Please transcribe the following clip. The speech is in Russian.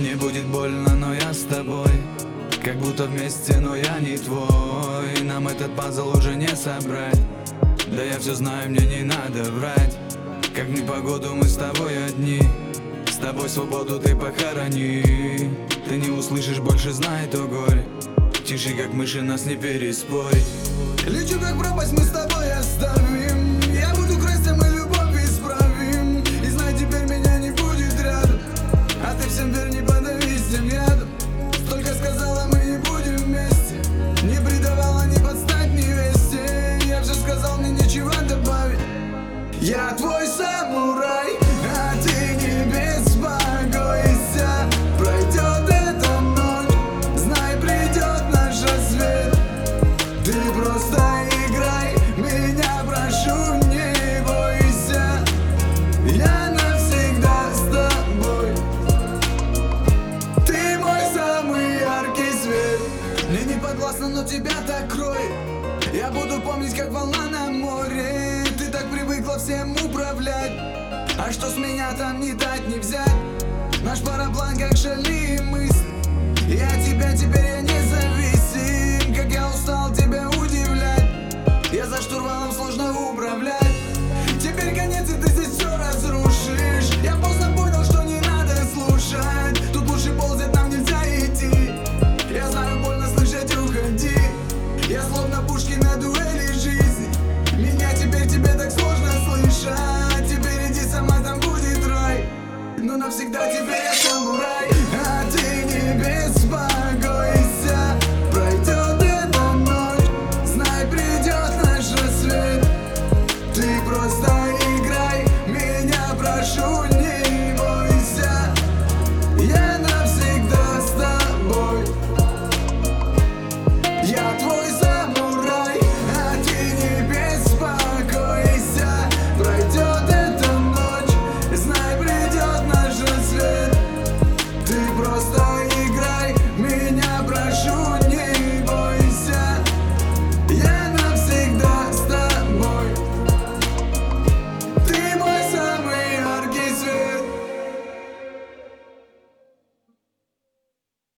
Мне будет больно, но я с тобой, как будто вместе, но я не твой. Нам этот пазл уже не собрать. Да я все знаю, мне не надо врать. Как в непогоду мы с тобой одни, с тобой свободу ты похорони. Ты не услышишь больше, знай то горе. Тише, как мыши, нас не переспорить. Лечу как пропасть, мы с тобой оставим. Я буду красть, а мы любовь исправим. И знай, теперь меня не будет рядом. А ты всем верь, не подавись тем ядом. Столько сказала, мы не будем вместе. Не предавала, не подстать невесте. Я же сказал, мне нечего добавить. Я твой самурай, а ты не беспокойся. Пройдет эта ночь, знай, придет наш рассвет. Ты просто играй, меня прошу, не бойся. Я навсегда с тобой. Ты мой самый яркий свет. Мне не подвластно, но тебя так кроет. Я буду помнить, как волна на море. Ты так привыкла всем управлять. А что с меня там не дать, не взять? Наш параплан как шальные мысли. И от тебя теперь я независим. Как я устал тебя удивлять. Я за штурвалом сложно управлять. Теперь конец, и ты здесь все разрушишь. Я поздно понял, что не надо слушать. Тут лучше ползать, нам нельзя идти. Я знаю, больно слышать, уходи. Я словно пушки на дуэли жизни. Меня теперь тебе так сложно слышать. Теперь иди сама, там будет рай. Но навсегда теперь я самурай.